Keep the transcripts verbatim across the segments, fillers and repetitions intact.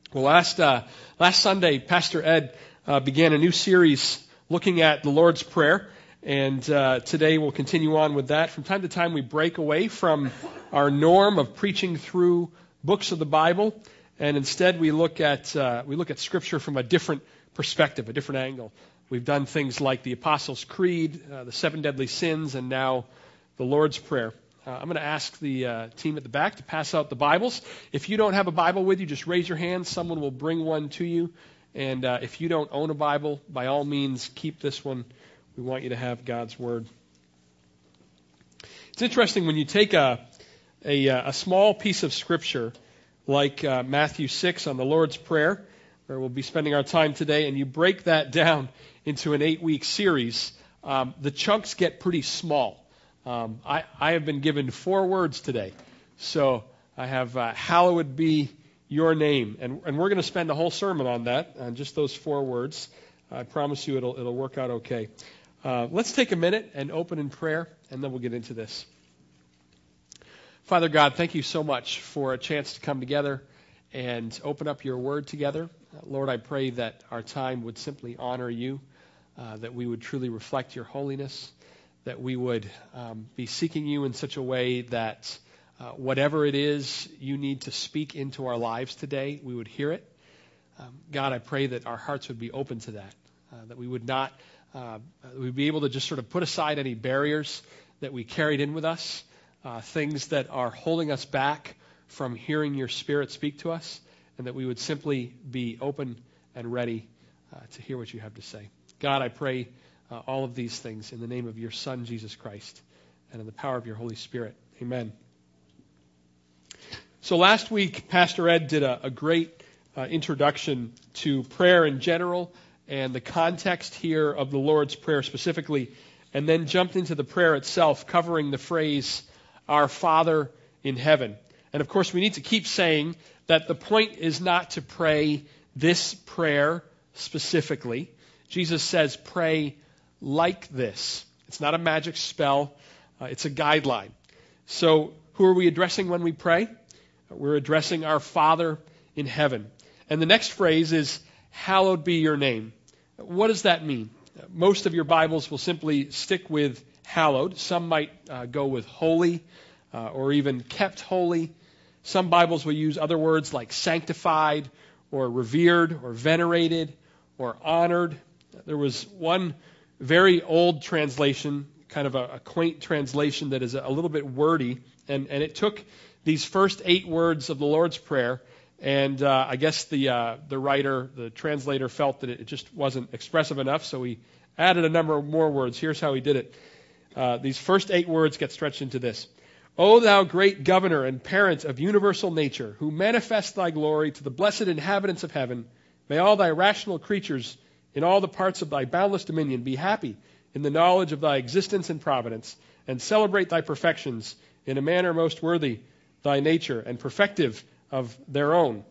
Well, last uh, last Sunday, Pastor Ed uh, began a new series looking at the Lord's Prayer, and uh, today we'll continue on with that. From time to time, we break away from our norm of preaching through books of the Bible, and instead we look at uh, we look at Scripture from a different perspective, a different angle. We've done things like the Apostles' Creed, uh, the Seven Deadly Sins, and now the Lord's Prayer. Uh, I'm going to ask the uh, team at the back to pass out the Bibles. If you don't have a Bible with you, just raise your hand. Someone will bring one to you. And uh, if you don't own a Bible, by all means, keep this one. We want you to have God's Word. It's interesting when you take a a, a small piece of Scripture like uh, Matthew six on the Lord's Prayer, where we'll be spending our time today, and you break that down into an eight-week series, um, the chunks get pretty small. Um, I, I have been given four words today. So I have uh, hallowed be your name. And, and we're going to spend the whole sermon on that, on just those four words. I promise you it'll, it'll work out okay. Uh, let's take a minute and open in prayer, and then we'll get into this. Father God, thank you so much for a chance to come together and open up your word together. Uh, Lord, I pray that our time would simply honor you, uh, that we would truly reflect your holiness, that we would um, be seeking you in such a way that uh, whatever it is you need to speak into our lives today, we would hear it. Um, God, I pray that our hearts would be open to that, uh, that we would not, uh, we'd be able to just sort of put aside any barriers that we carried in with us, uh, things that are holding us back from hearing your Spirit speak to us, and that we would simply be open and ready uh, to hear what you have to say. God, I pray Uh, all of these things in the name of your Son, Jesus Christ, and in the power of your Holy Spirit. Amen. So last week, Pastor Ed did a, a great uh, introduction to prayer in general and the context here of the Lord's Prayer specifically, and then jumped into the prayer itself, covering the phrase, Our Father in Heaven. And of course, we need to keep saying that the point is not to pray this prayer specifically. Jesus says, pray like this. It's not a magic spell. Uh, it's a guideline. So who are we addressing when we pray? We're addressing our Father in heaven. And the next phrase is, hallowed be your name. What does that mean? Most of your Bibles will simply stick with hallowed. Some might uh, go with holy uh, or even kept holy. Some Bibles will use other words like sanctified or revered or venerated or honored. There was one very old translation, kind of a, a quaint translation that is a, a little bit wordy, and, and it took these first eight words of the Lord's Prayer, and uh, I guess the uh, the writer, the translator, felt that it just wasn't expressive enough, so he added a number of more words. Here's how he did it. Uh, these first eight words get stretched into this. O thou great governor and parent of universal nature, who manifest thy glory to the blessed inhabitants of heaven, may all thy rational creatures in all the parts of thy boundless dominion be happy in the knowledge of thy existence and providence, and celebrate thy perfections in a manner most worthy thy nature and perfective of their own.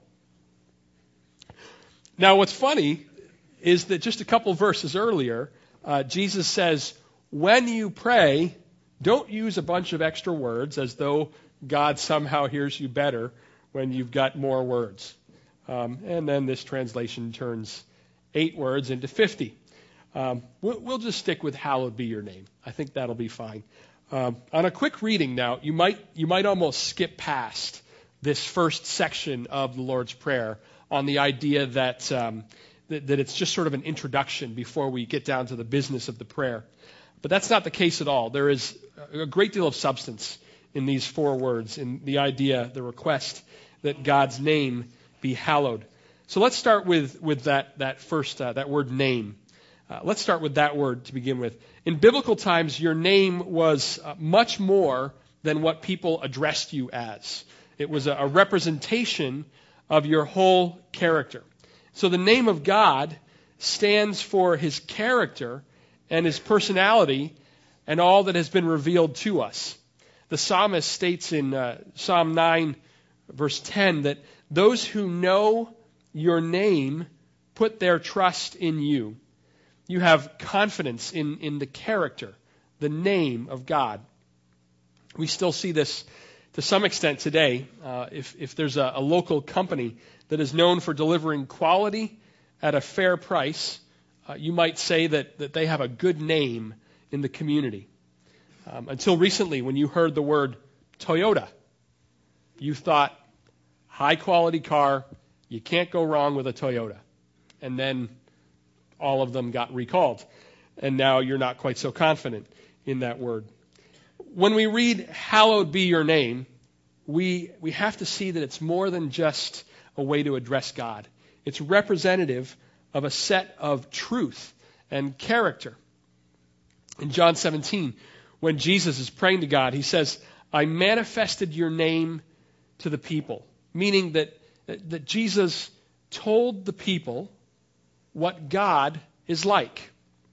Now what's funny is that just a couple verses earlier, uh, Jesus says, when you pray, don't use a bunch of extra words as though God somehow hears you better when you've got more words. Um, and then this translation turns eight words into fifty. Um, we'll, we'll just stick with hallowed be your name. I think that'll be fine. Um, on a quick reading now, you might you might almost skip past this first section of the Lord's Prayer on the idea that, um, that that it's just sort of an introduction before we get down to the business of the prayer. But that's not the case at all. There is a great deal of substance in these four words, in the idea, the request that God's name be hallowed. So let's start with, with that, that first, uh, that word name. Uh, let's start with that word to begin with. In biblical times, your name was uh, much more than what people addressed you as. It was a, a representation of your whole character. So the name of God stands for his character and his personality and all that has been revealed to us. The psalmist states in uh, Psalm nine, verse ten, that those who know your name put their trust in you. You have confidence in, in the character, the name of God. We still see this to some extent today. Uh, if, if there's a, a local company that is known for delivering quality at a fair price, uh, you might say that, that they have a good name in the community. Um, until recently, when you heard the word Toyota, you thought, high quality car, you can't go wrong with a Toyota. And then all of them got recalled. And now you're not quite so confident in that word. When we read, hallowed be your name, we, we have to see that it's more than just a way to address God. It's representative of a set of truth and character. In John seventeen, when Jesus is praying to God, he says, I manifested your name to the people. Meaning that, that Jesus told the people what God is like.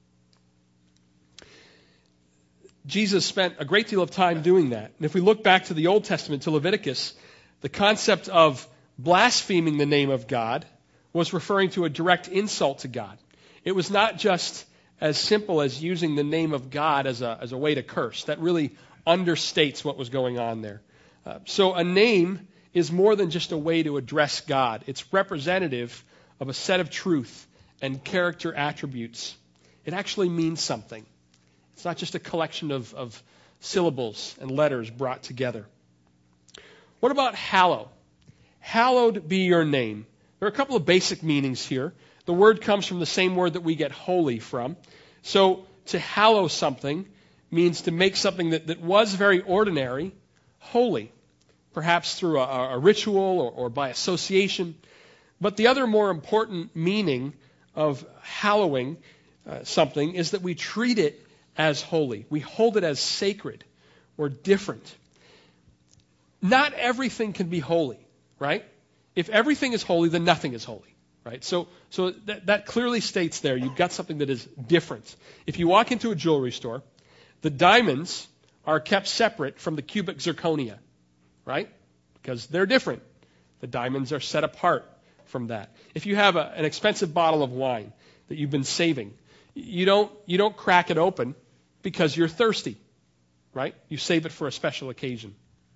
Jesus spent a great deal of time doing that. And if we look back to the Old Testament, to Leviticus, the concept of blaspheming the name of God was referring to a direct insult to God. It was not just as simple as using the name of God as a, as a way to curse. That really understates what was going on there. Uh, so a name is more than just a way to address God. It's representative of a set of truth and character attributes. It actually means something. It's not just a collection of, of syllables and letters brought together. What about hallow? Hallowed be your name. There are a couple of basic meanings here. The word comes from the same word that we get holy from. So to hallow something means to make something that, that was very ordinary holy, perhaps through a, a ritual or, or by association. But the other more important meaning of hallowing uh, something is that we treat it as holy. We hold it as sacred or different. Not everything can be holy, right? If everything is holy, then nothing is holy, right? So, so that, that clearly states there you've got something that is different. If you walk into a jewelry store, the diamonds are kept separate from the cubic zirconia, right? Because they're different. The diamonds are set apart from that. If you have a, an expensive bottle of wine that you've been saving, you don't you don't crack it open because you're thirsty, right? You save it for a special occasion.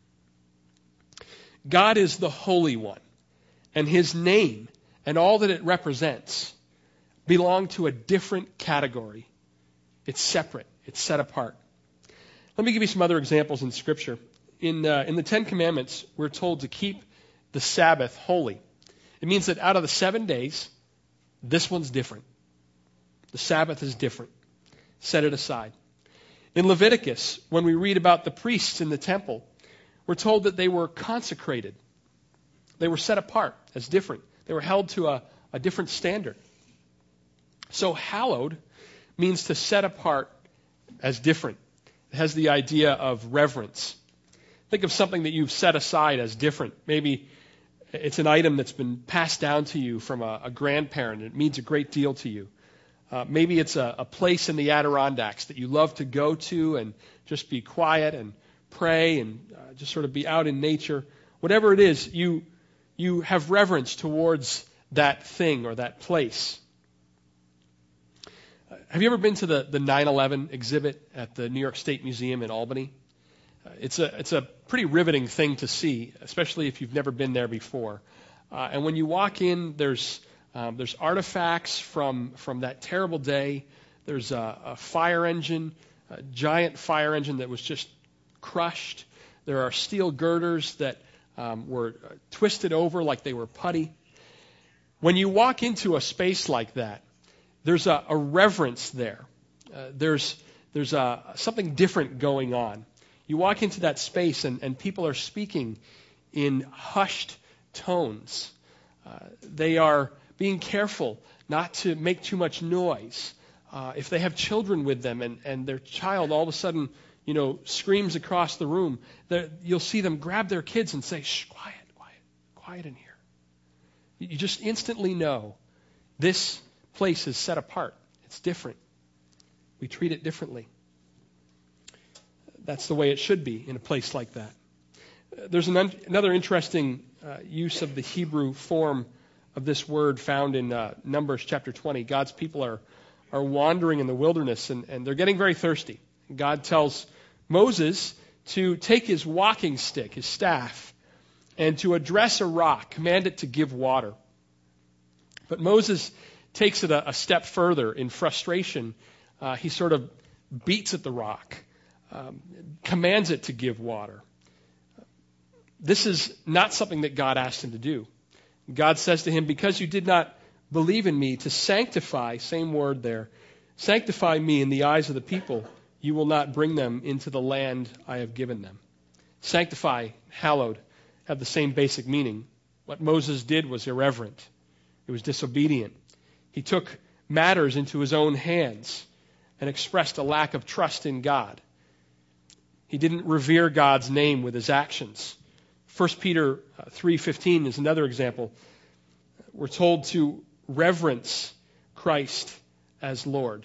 God is the Holy One, and His name and all that it represents belong to a different category. It's separate. It's set apart. Let me give you some other examples in Scripture. In, uh, in the Ten Commandments, we're told to keep the Sabbath holy. It means that out of the seven days, this one's different. The Sabbath is different. Set it aside. In Leviticus, when we read about the priests in the temple, we're told that they were consecrated. They were set apart as different. They were held to a, a different standard. So hallowed means to set apart as different. It has the idea of reverence. Think of something that you've set aside as different. Maybe it's an item that's been passed down to you from a, a grandparent. It means a great deal to you. Uh, maybe it's a, a place in the Adirondacks that you love to go to and just be quiet and pray and uh, just sort of be out in nature. Whatever it is, you you have reverence towards that thing or that place. Uh, have you ever been to the, the nine eleven exhibit at the New York State Museum in Albany? Uh, it's a it's a pretty riveting thing to see, especially if you've never been there before. Uh, and when you walk in, there's Um, there's artifacts from, from that terrible day. There's a, a fire engine, a giant fire engine that was just crushed. There are steel girders that um, were twisted over like they were putty. When you walk into a space like that, there's a, a reverence there. Uh, there's there's a, something different going on. You walk into that space and, and people are speaking in hushed tones. Uh, they are being careful not to make too much noise. Uh, if they have children with them and, and their child all of a sudden, you know, screams across the room, you'll see them grab their kids and say, shh, quiet, quiet, quiet in here. You just instantly know this place is set apart. It's different. We treat it differently. That's the way it should be in a place like that. There's an un- another interesting uh, use of the Hebrew form of this word found in uh, Numbers chapter twenty. God's people are, are wandering in the wilderness and, and they're getting very thirsty. God tells Moses to take his walking stick, his staff, and to address a rock, command it to give water. But Moses takes it a, a step further. In frustration, uh, he sort of beats at the rock, um, commands it to give water. This is not something that God asked him to do. God says to him, because you did not believe in me to sanctify, same word there, sanctify me in the eyes of the people, you will not bring them into the land I have given them. Sanctify, hallowed, have the same basic meaning. What Moses did was irreverent. It was disobedient. He took matters into his own hands and expressed a lack of trust in God. He didn't revere God's name with his actions. First Peter three fifteen is another example. We're told to reverence Christ as Lord.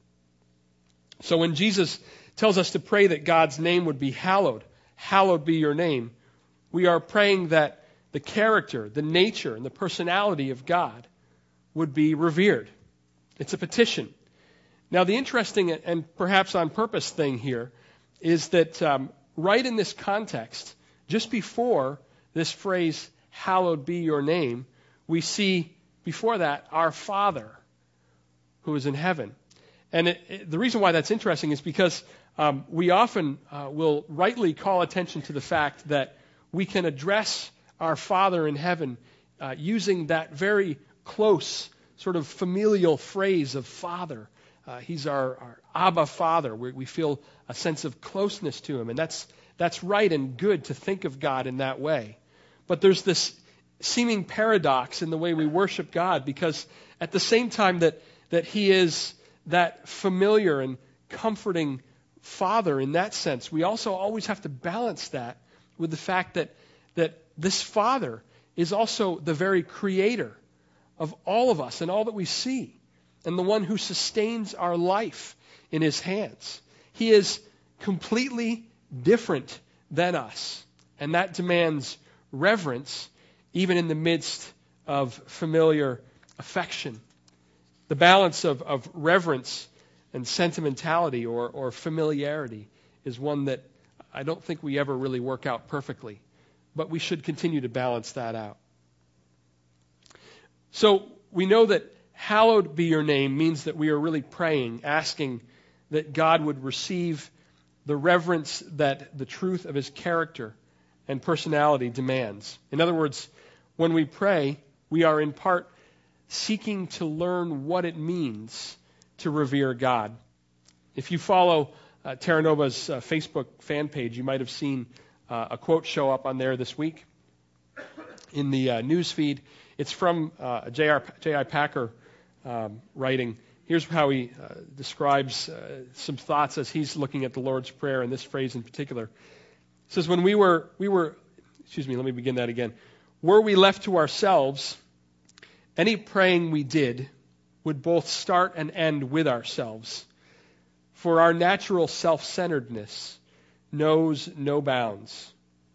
So when Jesus tells us to pray that God's name would be hallowed, hallowed be your name, we are praying that the character, the nature, and the personality of God would be revered. It's a petition. Now, the interesting and perhaps on purpose thing here is that um, right in this context, just before this phrase, hallowed be your name, we see before that, our Father who is in heaven. And it, it, the reason why that's interesting is because um, we often uh, will rightly call attention to the fact that we can address our Father in heaven uh, using that very close sort of familial phrase of Father. Uh, he's our, our Abba Father. We, we feel a sense of closeness to him. And that's that's right and good to think of God in that way. But there's this seeming paradox in the way we worship God, because at the same time that, that he is that familiar and comforting Father in that sense, we also always have to balance that with the fact that, that this Father is also the very creator of all of us and all that we see, and the one who sustains our life in his hands. He is completely different than us, and that demands reverence even in the midst of familiar affection. The balance of, of reverence and sentimentality or, or familiarity is one that I don't think we ever really work out perfectly, but we should continue to balance that out. So we know that hallowed be your name means that we are really praying, asking that God would receive the reverence that the truth of his character and personality demands. In other words, when we pray, we are in part seeking to learn what it means to revere God. If you follow uh, Terra Nova's uh, Facebook fan page, you might have seen uh, a quote show up on there this week in the uh, news feed. It's from uh, J R J I Packer um, writing. Here's how he uh, describes uh, some thoughts as he's looking at the Lord's Prayer, and this phrase in particular. It says, when we were, we were, excuse me, let me begin that again. Were we left to ourselves, any praying we did would both start and end with ourselves. For our natural self-centeredness knows no bounds.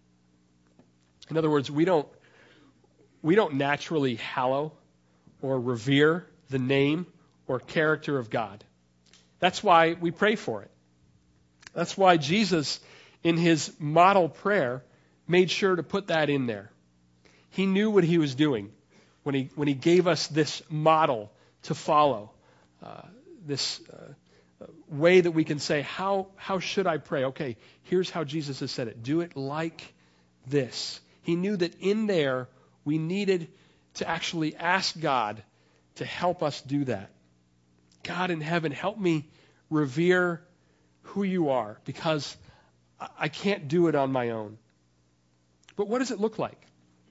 In other words, we don't, we don't naturally hallow or revere the name or character of God. That's why we pray for it. That's why Jesus, in his model prayer, made sure to put that in there. He knew what he was doing when he when he gave us this model to follow, uh, this uh, way that we can say, how how should I pray? Okay, here's how Jesus has said it. Do it like this. He knew that in there we needed to actually ask God to help us do that. God in heaven, help me revere who you are, because I can't do it on my own. But what does it look like?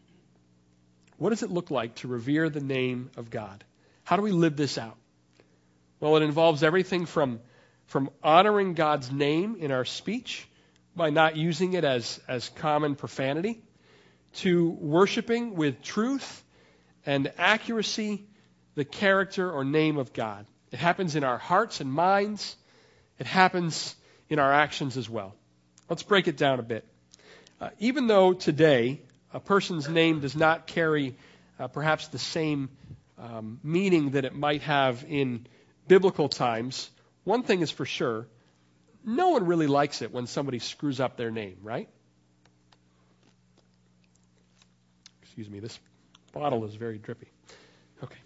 What does it look like to revere the name of God? How do we live this out? Well, it involves everything from, from honoring God's name in our speech by not using it as, as common profanity, to worshiping with truth and accuracy the character or name of God. It happens in our hearts and minds. It happens in our actions as well. Let's break it down a bit. Uh, even though today a person's name does not carry uh, perhaps the same um, meaning that it might have in biblical times, one thing is for sure, no one really likes it when somebody screws up their name, right? Excuse me, this bottle is very drippy. Okay.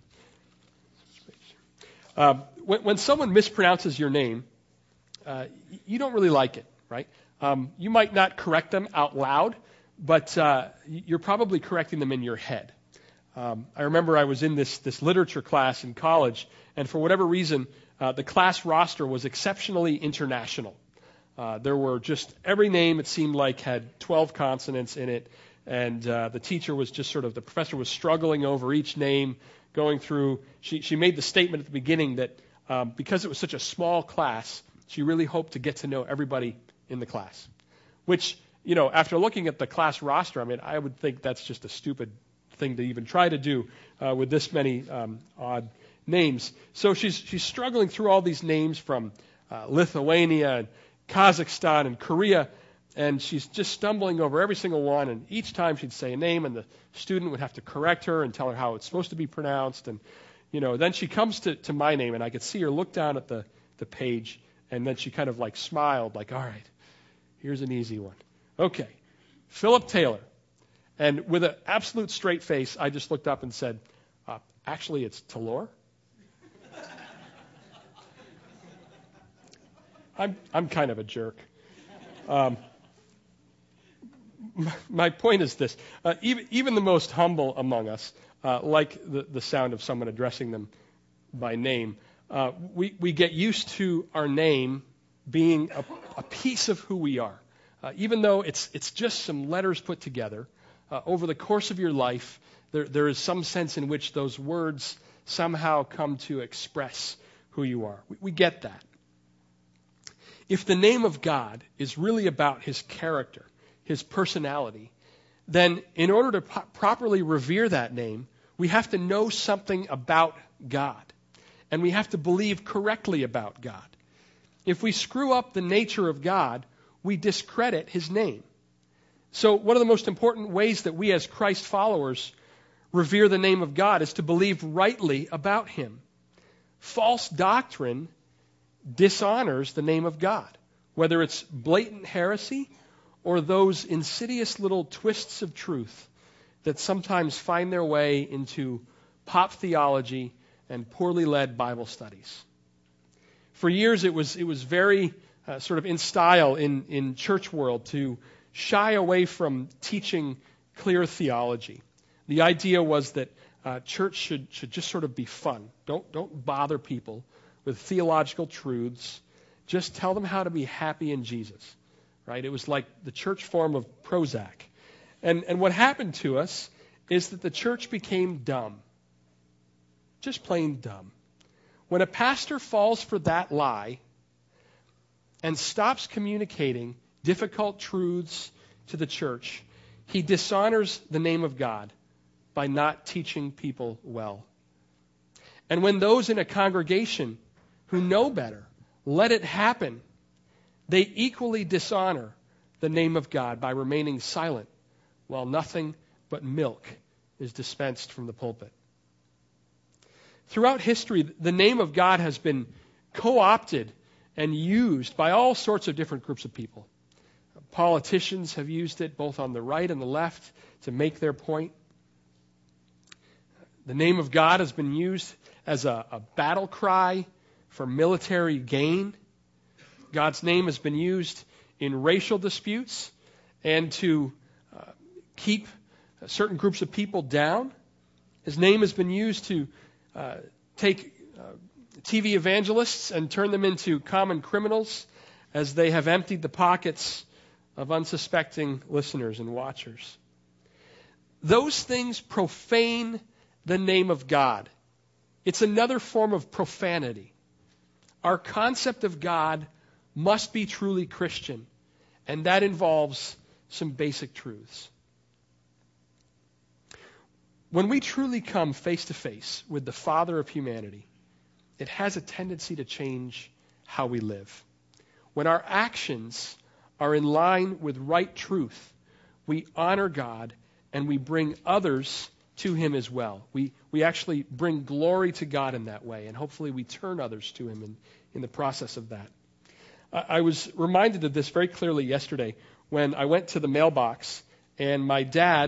Um, when, when someone mispronounces your name, uh, you don't really like it, right? Um, you might not correct them out loud, but uh, you're probably correcting them in your head. Um, I remember I was in this, this literature class in college, and for whatever reason, uh, the class roster was exceptionally international. Uh, there were just, every name it seemed like had twelve consonants in it, and uh, the teacher was just sort of, the professor was struggling over each name, going through. She, she made the statement at the beginning that um, because it was such a small class, she really hoped to get to know everybody in the class. Which, you know, after looking at the class roster, I mean, I would think that's just a stupid thing to even try to do uh, with this many um, odd names. So she's she's struggling through all these names from uh, Lithuania and Kazakhstan and Korea, and she's just stumbling over every single one, and each time she'd say a name, and the student would have to correct her and tell her how it's supposed to be pronounced, and, you know, then she comes to, to my name, and I could see her look down at the, the page, and then she kind of like smiled, like, all right, here's an easy one. Okay, Philip Taylor. And with an absolute straight face, I just looked up and said, uh, actually, it's Taylor. I'm I'm kind of a jerk. Um, my, my point is this: uh, even even the most humble among us uh, like the, the sound of someone addressing them by name. Uh, we we get used to our name being a, a piece of who we are, uh, even though it's it's just some letters put together. Uh, over the course of your life, there there is some sense in which those words somehow come to express who you are. We, we get that. If the name of God is really about his character, his personality, then in order to po- properly revere that name, we have to know something about God. And we have to believe correctly about God. If we screw up the nature of God, we discredit his name. So one of the most important ways that we as Christ followers revere the name of God is to believe rightly about him. False doctrine dishonors the name of God, whether it's blatant heresy or those insidious little twists of truth that sometimes find their way into pop theology and poorly led Bible studies. For years, it was it was very uh, sort of in style in, in church world to shy away from teaching clear theology. The idea was that uh, church should should just sort of be fun. Don't don't bother people with theological truths. Just tell them how to be happy in Jesus, right? It was like the church form of Prozac. And, and what happened to us is that the church became dumb. Just plain dumb. When a pastor falls for that lie and stops communicating difficult truths to the church, he dishonors the name of God by not teaching people well. And when those in a congregation who know better let it happen, they equally dishonor the name of God by remaining silent while nothing but milk is dispensed from the pulpit. Throughout history, the name of God has been co-opted and used by all sorts of different groups of people. Politicians have used it both on the right and the left to make their point. The name of God has been used as a, a battle cry for military gain. God's name has been used in racial disputes and to uh, keep certain groups of people down. His name has been used to uh, take uh, T V evangelists and turn them into common criminals as they have emptied the pockets of unsuspecting listeners and watchers. Those things profane the name of God. It's another form of profanity. Our concept of God must be truly Christian, and that involves some basic truths. When we truly come face to face with the Father of humanity, it has a tendency to change how we live. When our actions are in line with right truth, we honor God and we bring others to him as well. We we actually bring glory to God in that way, and hopefully we turn others to him in, in the process of that. I, I was reminded of this very clearly yesterday when I went to the mailbox, and my dad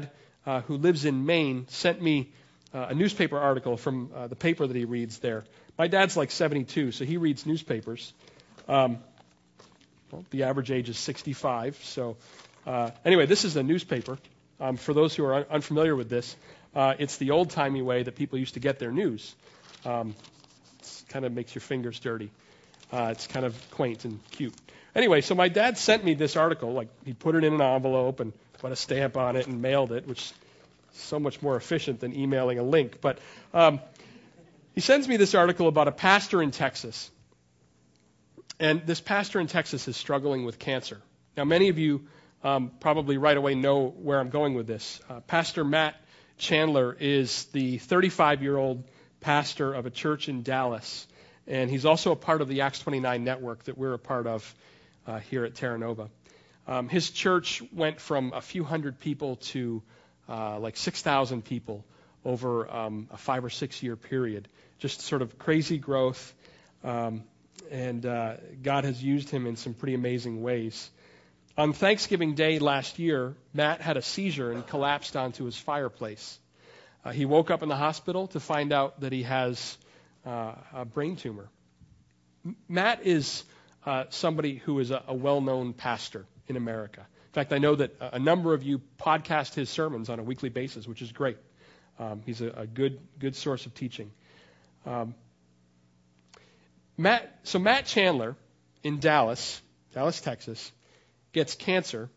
uh, who lives in Maine, sent me uh, a newspaper article from uh, the paper that he reads there. My dad's like seventy-two, so he reads newspapers. Um, well, the average age is sixty-five. So uh, anyway, this is a newspaper. Um, for those who are un- unfamiliar with this, uh, it's the old-timey way that people used to get their news. Um, it kind of makes your fingers dirty. Uh, it's kind of quaint and cute. Anyway, so my dad sent me this article. Like, he put it in an envelope and put a stamp on it and mailed it, which is so much more efficient than emailing a link. But um, he sends me this article about a pastor in Texas. And this pastor in Texas is struggling with cancer. Now, many of you um, probably right away know where I'm going with this. Uh, Pastor Matt Chandler is the thirty-five-year-old pastor of a church in Dallas. And he's also a part of the Acts twenty-nine network that we're a part of uh, here at Terra Nova. Um, his church went from a few hundred people to uh, like six thousand people over um, a five or six year period. Just sort of crazy growth. Um, and uh, God has used him in some pretty amazing ways. On Thanksgiving Day last year, Matt had a seizure and collapsed onto his fireplace. Uh, he woke up in the hospital to find out that he has uh, a brain tumor. M- Matt is uh, somebody who is a, a well-known pastor in America. In fact, I know that a number of you podcast his sermons on a weekly basis, which is great. Um, he's a, a good good source of teaching. Um, Matt, so Matt Chandler in Dallas, Dallas, Texas, gets cancer,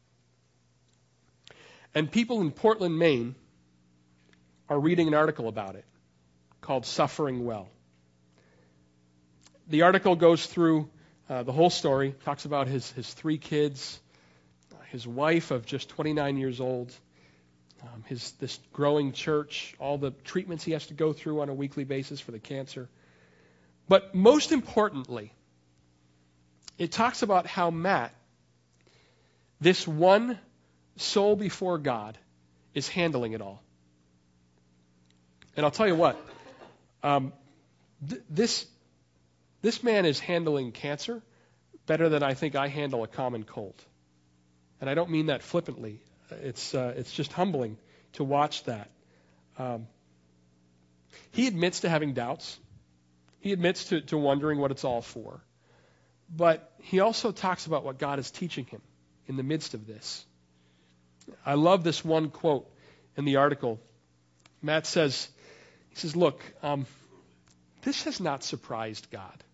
and people in Portland, Maine, are reading an article about it called "Suffering Well." The article goes through uh, the whole story, talks about his his three kids, his wife of just twenty-nine years old, um, his this growing church, all the treatments he has to go through on a weekly basis for the cancer. But most importantly, it talks about how Matt, this one soul before God, is handling it all. And I'll tell you what, um, th- this this man is handling cancer better than I think I handle a common cold. And I don't mean that flippantly. It's uh, it's just humbling to watch that. Um, he admits to having doubts. He admits to, to wondering what it's all for. But he also talks about what God is teaching him in the midst of this. I love this one quote in the article. Matt says, he says, look, um, this has not surprised God.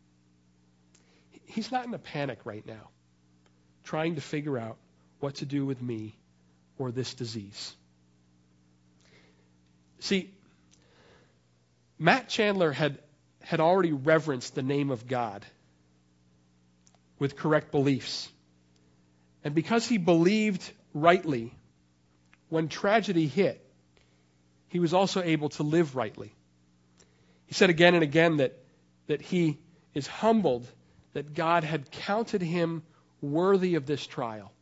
He's not in a panic right now, trying to figure out what to do with me or this disease. See, Matt Chandler had, had already reverenced the name of God with correct beliefs. And because he believed rightly, when tragedy hit, he was also able to live rightly. He said again and again that, that he is humbled that God had counted him worthy of this trial.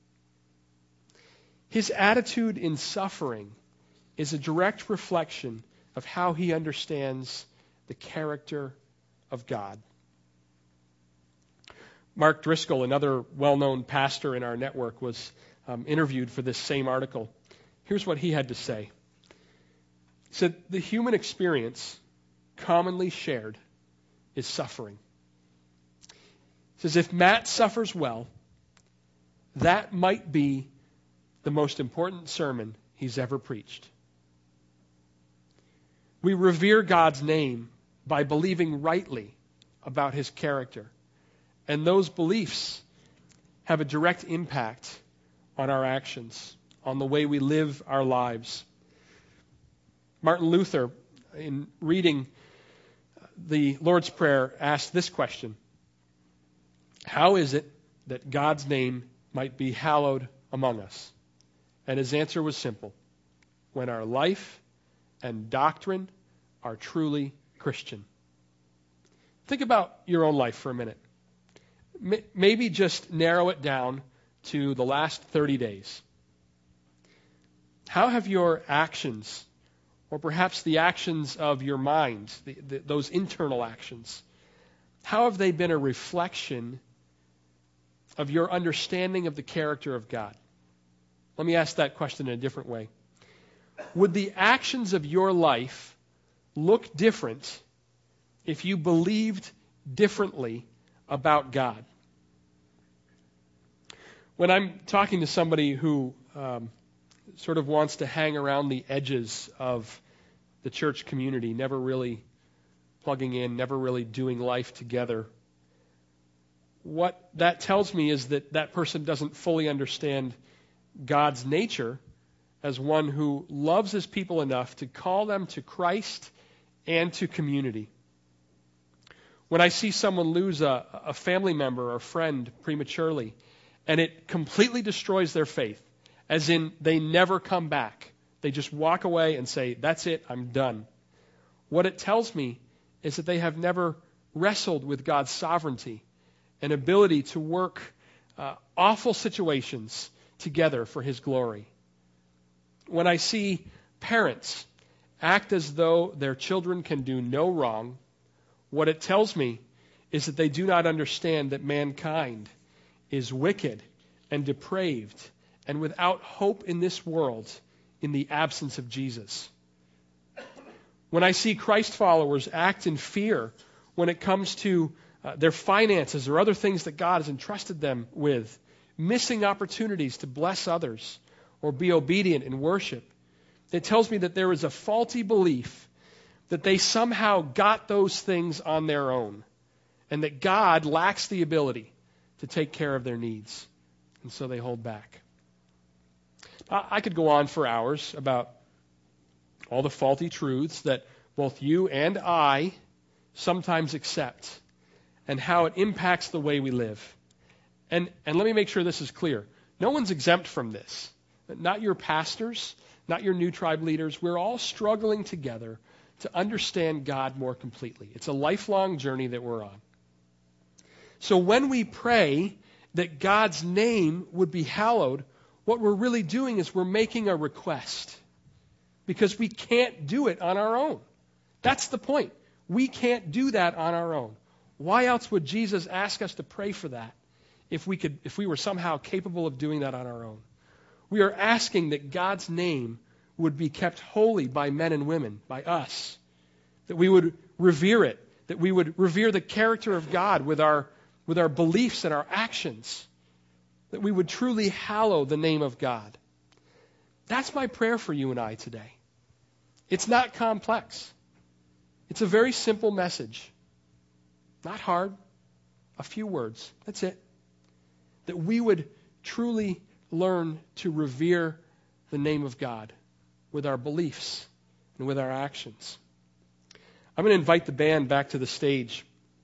His attitude in suffering is a direct reflection of how he understands the character of God. Mark Driscoll, another well-known pastor in our network, was um, interviewed for this same article. Here's what he had to say. He said, the human experience commonly shared is suffering. He says, if Matt suffers well, that might be the most important sermon he's ever preached. We revere God's name by believing rightly about his character. And those beliefs have a direct impact on our actions, on the way we live our lives. Martin Luther, in reading the Lord's Prayer, asked this question: how is it that God's name might be hallowed among us? And his answer was simple: when our life and doctrine are truly Christian. Think about your own life for a minute. Maybe just narrow it down to the last thirty days. How have your actions, or perhaps the actions of your mind, the, the, those internal actions, how have they been a reflection of your understanding of the character of God? Let me ask that question in a different way. Would the actions of your life look different if you believed differently about God? When I'm talking to somebody who um, sort of wants to hang around the edges of the church community, never really plugging in, never really doing life together, what that tells me is that that person doesn't fully understand God's nature as one who loves his people enough to call them to Christ and to community. When I see someone lose a, a family member or friend prematurely, and it completely destroys their faith, as in they never come back, they just walk away and say, that's it, I'm done. What it tells me is that they have never wrestled with God's sovereignty and ability to work uh, awful situations together for his glory. When I see parents act as though their children can do no wrong, what it tells me is that they do not understand that mankind is wicked and depraved and without hope in this world in the absence of Jesus. When I see Christ followers act in fear when it comes to uh, their finances or other things that God has entrusted them with, missing opportunities to bless others or be obedient in worship, it tells me that there is a faulty belief that they somehow got those things on their own and that God lacks the ability to take care of their needs. And so they hold back. I could go on for hours about all the faulty truths that both you and I sometimes accept and how it impacts the way we live. And, and let me make sure this is clear. No one's exempt from this. Not your pastors, not your new tribe leaders. We're all struggling together to understand God more completely. It's a lifelong journey that we're on. So when we pray that God's name would be hallowed, what we're really doing is we're making a request because we can't do it on our own. That's the point. We can't do that on our own. Why else would Jesus ask us to pray for that if we could, if we were somehow capable of doing that on our own? We are asking that God's name would be kept holy by men and women, by us, that we would revere it, that we would revere the character of God with our, with our beliefs and our actions, that we would truly hallow the name of God. That's my prayer for you and I today. It's not complex. It's a very simple message. Not hard. A few words. That's it. That we would truly learn to revere the name of God with our beliefs and with our actions. I'm going to invite the band back to the stage.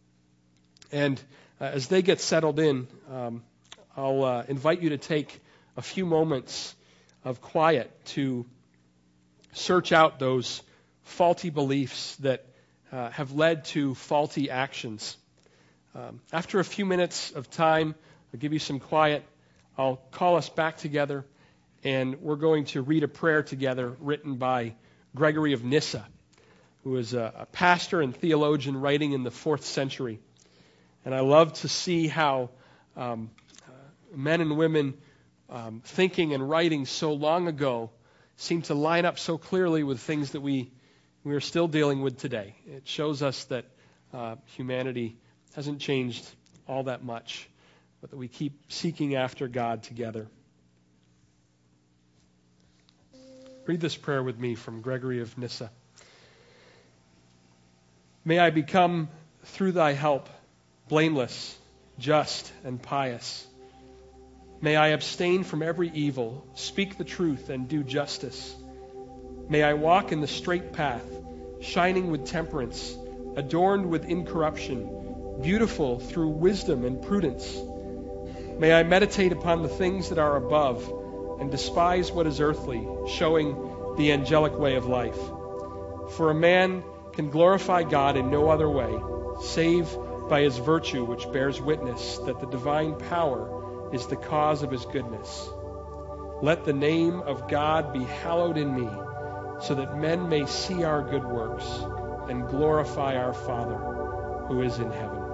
And uh, as they get settled in, um, I'll uh, invite you to take a few moments of quiet to search out those faulty beliefs that uh, have led to faulty actions. Um, after a few minutes of time, I'll give you some quiet. I'll call us back together, and we're going to read a prayer together written by Gregory of Nyssa, who is a, a pastor and theologian writing in the fourth century. And I love to see how um, uh, men and women um, thinking and writing so long ago seem to line up so clearly with things that we, we are still dealing with today. It shows us that uh, humanity hasn't changed all that much, but that we keep seeking after God together. Read this prayer with me from Gregory of Nyssa. May I become, through thy help, blameless, just, and pious. May I abstain from every evil, speak the truth, and do justice. May I walk in the straight path, shining with temperance, adorned with incorruption, beautiful through wisdom and prudence. May I meditate upon the things that are above, and despise what is earthly, showing the angelic way of life. For a man can glorify God in no other way, save by his virtue, which bears witness that the divine power is the cause of his goodness. Let the name of God be hallowed in me, so that men may see our good works and glorify our Father who is in heaven.